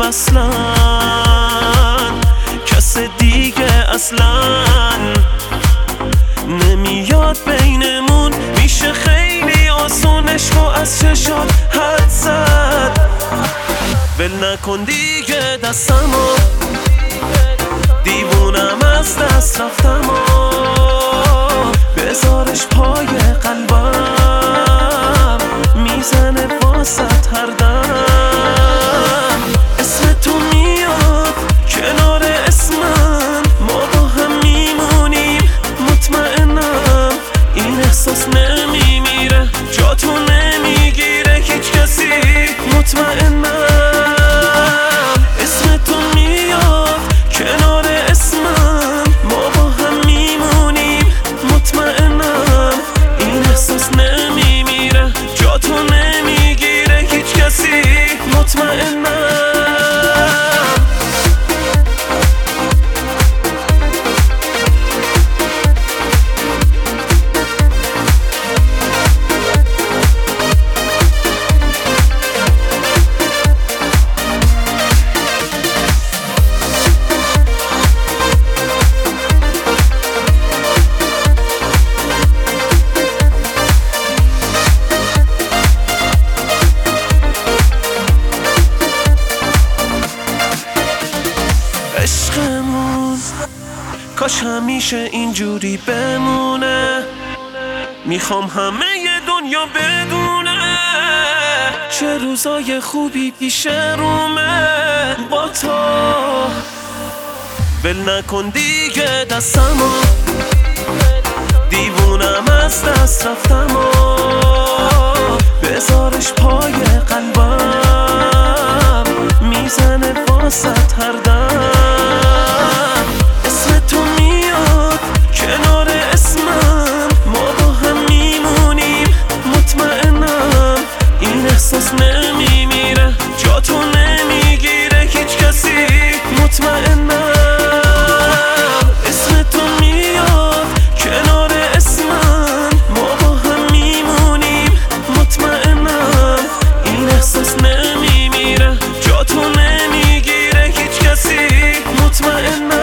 اصلا کس دیگه اصلا نمیاد بینمون. میشه خیلی آسونش رو از چشات حد زد. ول نکن دیگه دستمو، دیوونم از دست رفتم و بذارش پای قلبم، میزنه واسط هر دم. اسم تو میاد کنار اسمم، ما با هم میمونیم مطمئنم. این احساس نمیمیره، جا تو نمیگیره هیچ کسی مطمئنم. اسم تو میاد کنار اسمم، ما با هم میمونیم مطمئنم. این احساس نمیمیره، جا تو نمیگیره هیچ کسی مطمئنم. عشقمون کاش همیشه اینجوری بمونه، میخوام همه دنیا بدونه چه روزای خوبی پیش رومه با تو. ول نکن دیگه دستمو، دیوونم از دست رفتم و بذارش پای قلبم، میزنه واسط هر دم. اسم تو میاد کنار اسمم، ما با هم میمونیم مطمئنم. این احساس نمیمیره، جا تو نمیگیره هیچ کسی مطمئنم. اسم تو میاد کنار اسمم، ما با هم میمونیم مطمئنم. این احساس نمیمیره، جا تو نمیگیره هیچ کسی مطمئنم.